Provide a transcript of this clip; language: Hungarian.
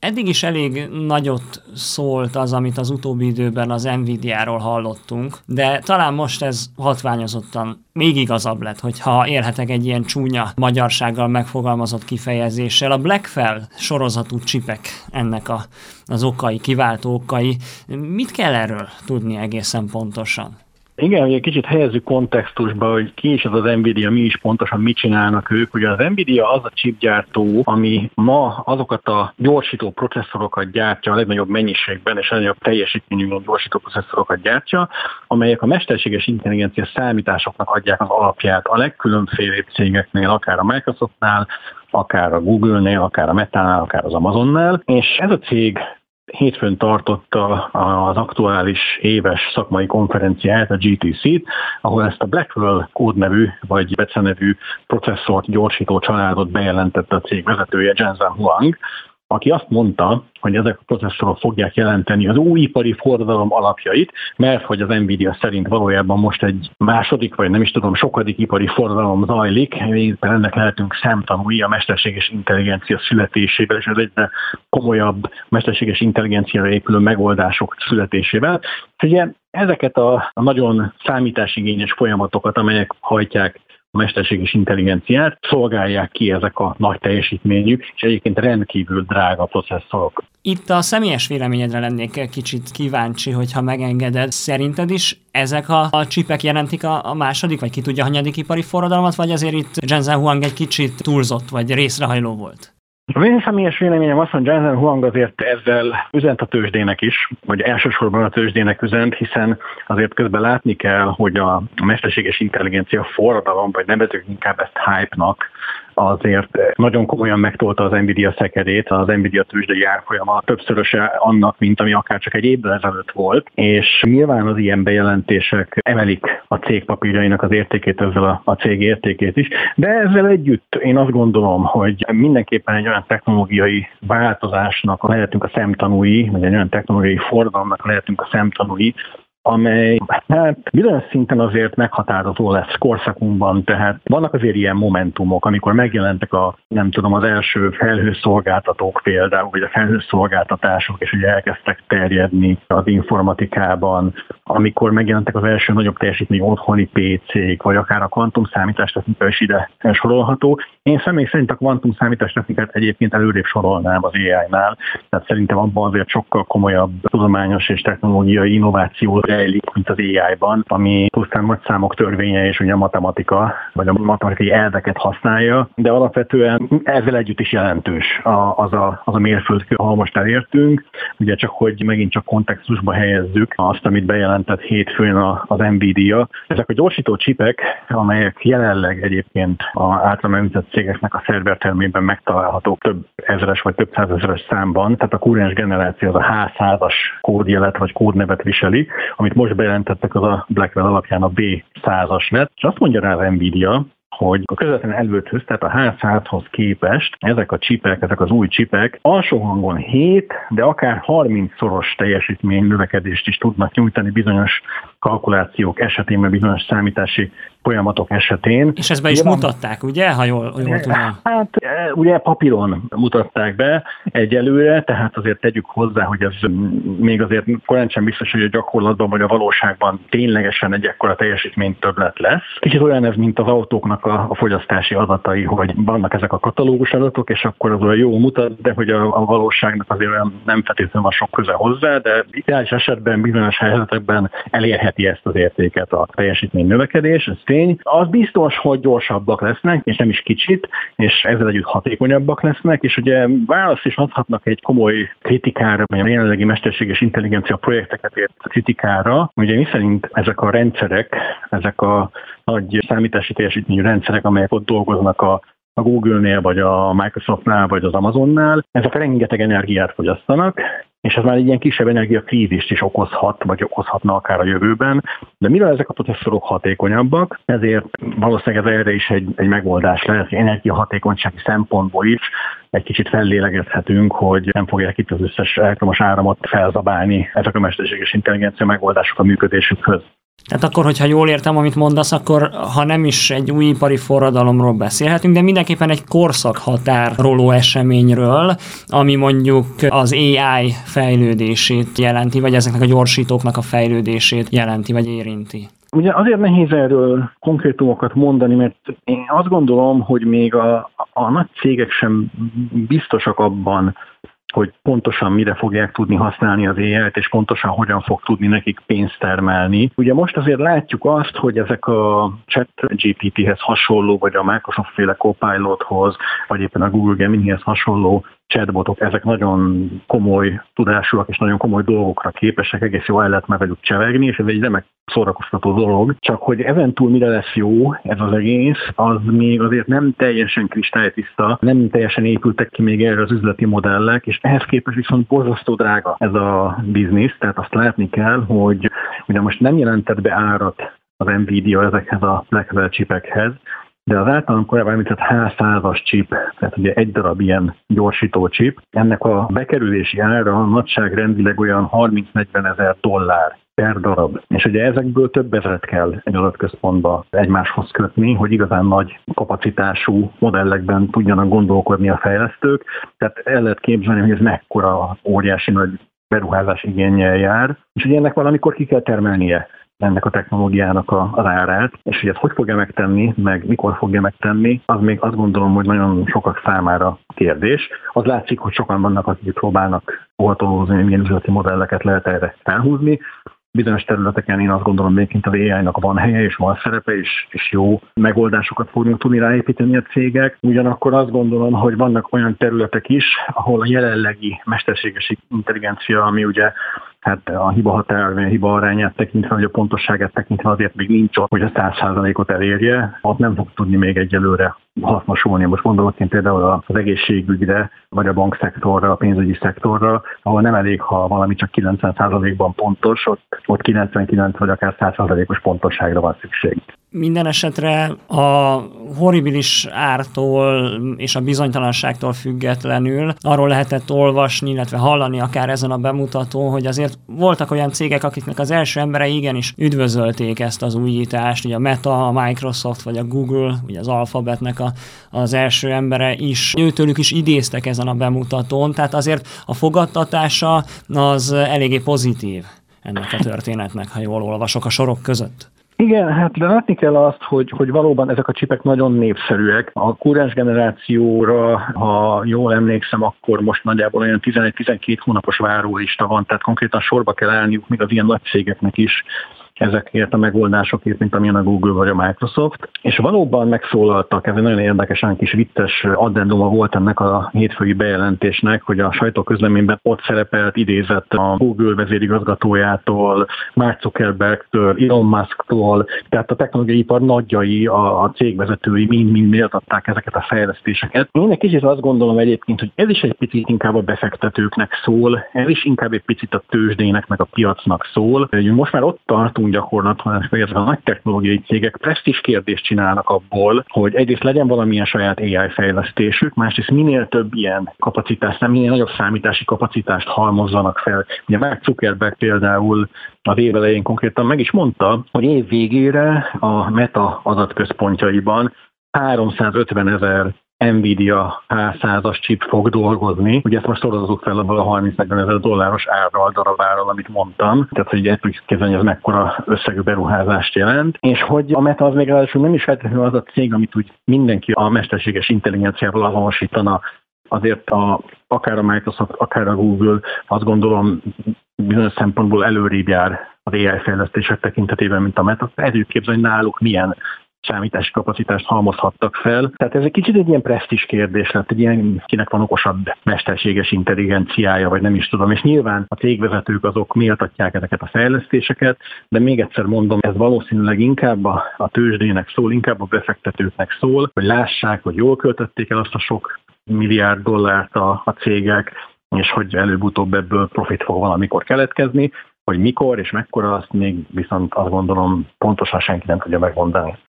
Eddig is elég nagyot szólt az, amit az utóbbi időben az Nvidia-ról hallottunk, de talán most ez hatványozottan még igazabb lett, hogyha élhetek egy ilyen csúnya magyarsággal megfogalmazott kifejezéssel. A Blackwell sorozatú csipek ennek az okai, kiváltó okai. Mit kell erről tudni egészen pontosan? Igen, hogy egy kicsit helyezzük kontextusba, hogy ki is az Nvidia, mi is pontosan mit csinálnak ők. Ugye az Nvidia az a chipgyártó, ami ma azokat a gyorsító processzorokat gyártja a legnagyobb mennyiségben és a legnagyobb teljesítményű gyorsító processzorokat gyártja, amelyek a mesterséges intelligencia számításoknak adják az alapját a legkülönfélébb cégeknél, akár a Microsoftnál, akár a Google-nél, akár a Meta-nál, akár az Amazonnál, és ez a cég hétfőn tartotta az aktuális éves szakmai konferenciáját, a GTC-t, ahol ezt a Blackwell kódnevű vagy becenevű processzort gyorsító családot bejelentette a cég vezetője, Jensen Huang, aki azt mondta, hogy ezek a processzorok fogják jelenteni az új ipari forradalom alapjait, mert hogy az Nvidia szerint valójában most egy második, vagy nem is tudom, sokadik ipari forradalom zajlik, éppen ennek lehetünk szemtanúi a mesterséges intelligencia születésével, és az egyre komolyabb mesterséges intelligenciára épülő megoldások születésével. Ugye ezeket a nagyon számításigényes folyamatokat, amelyek hajtják a mesterséges intelligenciát, szolgálják ki ezek a nagy teljesítményű, és egyébként rendkívül drága processzorok. Itt a személyes véleményedre lennék kicsit kíváncsi, hogyha megengeded. Szerinted is ezek a csipek jelentik a második, vagy ki tudja, hanyadik ipari forradalmat, vagy azért itt Jensen Huang egy kicsit túlzott, vagy részrehajló volt? Az én személyes véleményem azt, hogy Jensen Huang azért ezzel üzent a tőzsdének is, vagy elsősorban a tőzsdének üzent, hiszen azért közben látni kell, hogy a mesterséges intelligencia forradalom, vagy nevezzük inkább ezt hype-nak, azért nagyon komolyan megtolta az Nvidia szekerét, az Nvidia tőzsdei árfolyama többszöröse annak, mint ami akár csak egy évvel ezelőtt volt, és nyilván az ilyen bejelentések emelik a cég papírjainak az értékét, ezzel a cég értékét is, de ezzel együtt én azt gondolom, hogy mindenképpen egy olyan technológiai változásnak lehetünk a szemtanúi, vagy egy olyan technológiai forradalomnak lehetünk a szemtanúi, amely bizonyos szinten azért meghatározó lesz korszakunkban, tehát vannak azért ilyen momentumok, amikor megjelentek az első felhőszolgáltatók például, vagy a felhőszolgáltatások, és ugye elkezdtek terjedni az informatikában, amikor megjelentek az első nagyobb teljesítményű otthoni PC-k, vagy akár a kvantumszámítástechnika is ide sorolható. Én személy szerint a kvantumszámítástechnikát egyébként előrébb sorolnám az AI-nál, tehát szerintem abban azért sokkal komolyabb tudományos és technológiai innováció rejlik, mint az AI-ban, ami pusztán nagy számok törvénye és ugye a matematika, vagy a matematikai elveket használja, de alapvetően ezzel együtt is jelentős az a mérföldkő, ahol most elértünk. Ugye csak, hogy megint csak kontextusba helyezzük azt, amit bejelentett hétfőn az Nvidia. Ezek a gyorsító csipek, amelyek jelenleg egyébként az általam említett cégeknek a szervertermében megtalálhatók több ezeres vagy több százezeres számban, tehát a kurrens generáció az a H100-as kódjelet vagy kódnevet viseli, amit most bejelentettek, az a Blackwell alapján a B100-as lett, és azt mondja rá az Nvidia, hogy a közvetlen előtthöz, tehát a H100-hoz képest ezek a csipek, ezek az új csipek alsó hangon 7, de akár 30-szoros teljesítmény növekedést is tudnak nyújtani bizonyos kalkulációk esetén, vagy bizonyos számítási folyamatok esetén. És ezt be is mutatták, ugye, ha jól tudom? Hát ugye papíron mutatták be egyelőre, tehát azért tegyük hozzá, hogy ez még azért korán sem biztos, hogy a gyakorlatban vagy a valóságban ténylegesen egy ekkora teljesítmény többlet lesz. Kicsit olyan ez, mint az autóknak a fogyasztási adatai, hogy vannak ezek a katalógus adatok, és akkor az olyan jó mutat, de hogy a valóságnak azért olyan nem feltétlenül van sok köze hozzá, de ideális esetben, bizonyos helyzetekben elérheti ezt az értéket a teljesítmény növekedés, ez tény. Az biztos, hogy gyorsabbak lesznek, és nem is kicsit, és ezzel együtt hatékonyabbak lesznek, és ugye választ is adhatnak egy komoly kritikára, vagy a jelenlegi mesterséges intelligencia projekteket ért kritikára. Ugye mi szerint ezek a rendszerek, ezek a nagy számítási teljesítményű rendszerek, amelyek ott dolgoznak a Google-nél, vagy a Microsoftnál, vagy az Amazonnál, ezek rengeteg energiát fogyasztanak, és ez már egy ilyen kisebb energiakrízist is okozhat, vagy okozhatna akár a jövőben. De mivel ezek a processzorok hatékonyabbak, ezért valószínűleg ez erre is egy megoldás lehet, hogy energiahatékonysági szempontból is egy kicsit fellélegezhetünk, hogy nem fogják itt az összes elektromos áramot felzabálni ezek a mesterséges intelligencia megoldások a működésükhöz. Tehát akkor, hogyha jól értem, amit mondasz, akkor ha nem is egy új ipari forradalomról beszélhetünk, de mindenképpen egy korszakhatároló eseményről, ami mondjuk az AI fejlődését jelenti, vagy ezeknek a gyorsítóknak a fejlődését jelenti, vagy érinti. Ugye azért nehéz erről konkrétumokat mondani, mert én azt gondolom, hogy még a nagy cégek sem biztosak abban, hogy pontosan mire fogják tudni használni az AI-t, és pontosan hogyan fog tudni nekik pénzt termelni. Ugye most azért látjuk azt, hogy ezek a ChatGPT-hez hasonló, vagy a Microsoft-féle Copilothoz, vagy éppen a Google Geminihez hasonló chatbotok, ezek nagyon komoly tudásúak és nagyon komoly dolgokra képesek, egész jól el lehet már velük csevegni, és ez egy remek szórakoztató dolog. Csak hogy ezentúl mire lesz jó ez az egész, az még azért nem teljesen kristálytiszta, nem teljesen épültek ki még erre az üzleti modellek, és ehhez képest viszont borzasztó drága ez a biznisz, tehát azt látni kell, hogy ugye most nem jelentett be árat az Nvidia ezekhez a Blackwell chipekhez, de az általán korábban említett H100-as chip, tehát ugye egy darab ilyen gyorsító chip, ennek a bekerülési ára nagyságrendileg olyan 30-40 ezer dollár per darab. És ugye ezekből több ezret kell egy adatközpontba egymáshoz kötni, hogy igazán nagy kapacitású modellekben tudjanak gondolkodni a fejlesztők. Tehát el lehet képzelni, hogy ez mekkora óriási nagy beruházás igénnyel jár, és ugye ennek valamikor ki kell termelnie ennek a technológiának az árát, és hogy ezt hogy fogja megtenni, meg mikor fogja megtenni, az még azt gondolom, hogy nagyon sokak számára kérdés. Az látszik, hogy sokan vannak, akik próbálnak óvatolózni, milyen üzleti modelleket lehet erre felhúzni. Bizonyos területeken én azt gondolom, még az AI-nak van helye és van szerepe, és jó megoldásokat fognak tudni ráépíteni a cégek. Ugyanakkor azt gondolom, hogy vannak olyan területek is, ahol a jelenlegi mesterséges intelligencia, ami ugye hát a hibahatár, a hiba arányát tekintve, vagy a pontosságát tekintve azért még nincs ott, hogy a 100%-ot elérje, ott nem fog tudni még egyelőre hasznosulni. Most gondolok én például az egészségügyre, vagy a bankszektorra, a pénzügyi szektorra, ahol nem elég, ha valami csak 90%-ban pontos, ott 99 vagy akár 100%-os pontosságra van szükség. Minden esetre a horribilis ártól és a bizonytalanságtól függetlenül arról lehetett olvasni, illetve hallani akár ezen a bemutatón, hogy azért voltak olyan cégek, akiknek az első emberei igenis üdvözölték ezt az újítást, ugye a Meta, a Microsoft vagy a Google, ugye az Alphabetnek az első embere is, őtőlük is idéztek ezen a bemutatón, tehát azért a fogadtatása az eléggé pozitív ennek a történetnek, ha jól olvasok a sorok között. Igen, hát de látni kell azt, hogy valóban ezek a csipek nagyon népszerűek. A kúrens generációra, ha jól emlékszem, akkor most nagyjából olyan 11-12 hónapos várólista van, tehát konkrétan sorba kell állniuk még az ilyen nagy cégeknek is ezekért a megoldásokért, mint amilyen a Google vagy a Microsoft. És valóban megszólaltak, ez egy nagyon érdekesen kis vicces addenduma volt ennek a hétfői bejelentésnek, hogy a sajtóközleményben ott szerepelt, idézett a Google vezérigazgatójától, Mark Zuckerbergtől, Elon Musktól, tehát a technológiai ipar nagyjai, a cégvezetői mind méltatták ezeket a fejlesztéseket. Én egy kicsit azt gondolom egyébként, hogy ez is egy picit inkább a befektetőknek szól, ez is inkább egy picit a tőzsdének, meg a piacnak szól. Most már ott tartunk gyakorlatban, hogy ezek a nagy technológiai cégek presztízs kérdést csinálnak abból, hogy egyrészt legyen valamilyen saját AI fejlesztésük, másrészt minél több ilyen kapacitást, minél nagyobb számítási kapacitást halmozzanak fel. Ugye Mark Zuckerberg például az év elején konkrétan meg is mondta, hogy év végére a Meta adatközpontjaiban 350 000 Nvidia H100-as chip fog dolgozni. Ugye ezt most szorozzuk fel abban a 30-40 ezer dolláros árral, darabárral, amit mondtam. Tehát, hogy el tudjuk képzelni, hogy ez mekkora összegű beruházást jelent. És hogy a Meta az még ráadásul nem is feltétlenül az a cég, amit úgy mindenki a mesterséges intelligenciával azonosítana. Azért akár a Microsoft, akár a Google azt gondolom bizonyos szempontból előrébb jár az AI fejlesztések tekintetében, mint a Meta. El tudjuk képzelni, hogy náluk milyen számítási kapacitást halmozhattak fel. Tehát ez egy kicsit egy ilyen presztízs kérdés lett, egy ilyen, kinek van okosabb mesterséges intelligenciája, vagy nem is tudom. És nyilván a cégvezetők azok méltatják ezeket a fejlesztéseket, de még egyszer mondom, ez valószínűleg inkább a tőzsdének szól, inkább a befektetőknek szól, hogy lássák, hogy jól költötték el azt a sok milliárd dollárt a cégek, és hogy előbb-utóbb ebből profit fog valamikor keletkezni, hogy mikor és mekkora, azt még viszont azt gondolom pontosan senki nem tudja megmondani.